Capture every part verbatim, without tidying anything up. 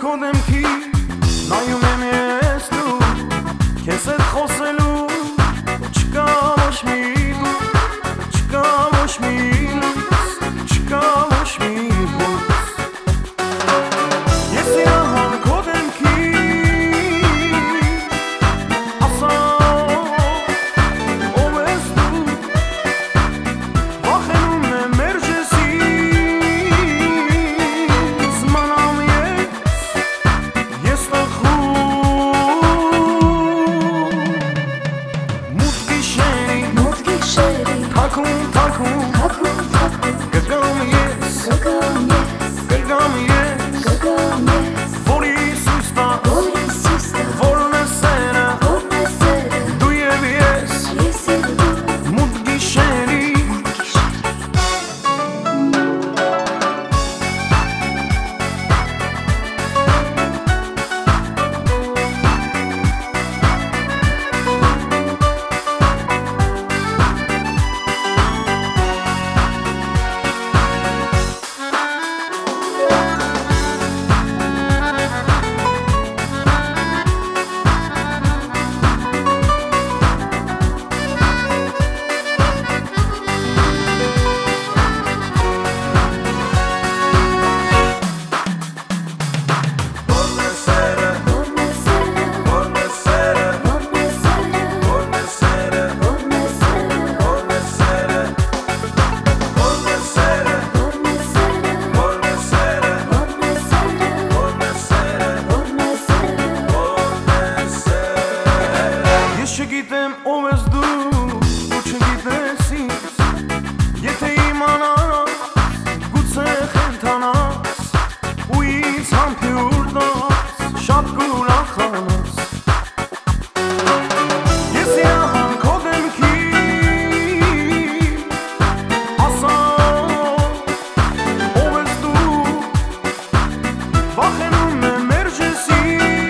քո դեմքի նայում եմ ես դու քեզ հետ խոսելու չկա ոչ մի չկա ոչ մի չկա ոչ մի ես իհան քո դեմքի ասա ով ես դու վախենում եմ մերժեսի զմանամ ես ես տխում Թակում, թակում, գգամ ես, գգամ ես, որի սուստա, որն է սերը, դու և ես, մութ գիշերի Չգիտեմ ով ես դու, ու չգիտես ինձ Եթե իմանաս, գուցե խենթանաս Ու ինձ համբյուր տաս, շատ կուրախանաս Ես իհան քո դեմքի ասա ով ես դու վախենում եմ մերժեսի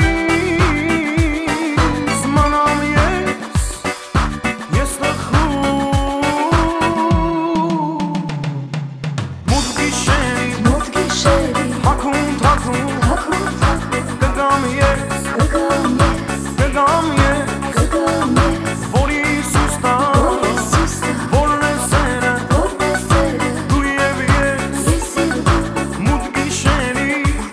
Գգամ ես, գգամ ես, որի սուստա, որն է սերը, դու և ես, մութ գիշերի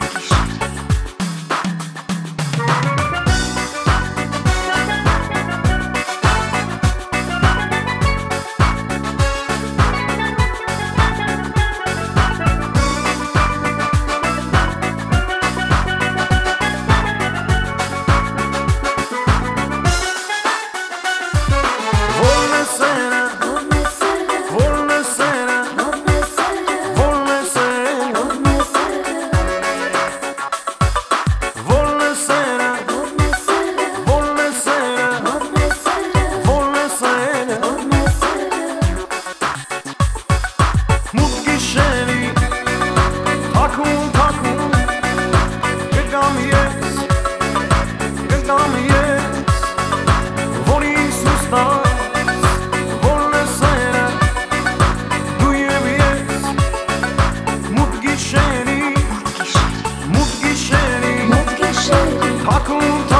Թակում, թակում, գգամ ես, գգամ ես, որի սուստա, որն է սերը, դու և ես, մութ գիշերի, մութ գիշերի, թակում,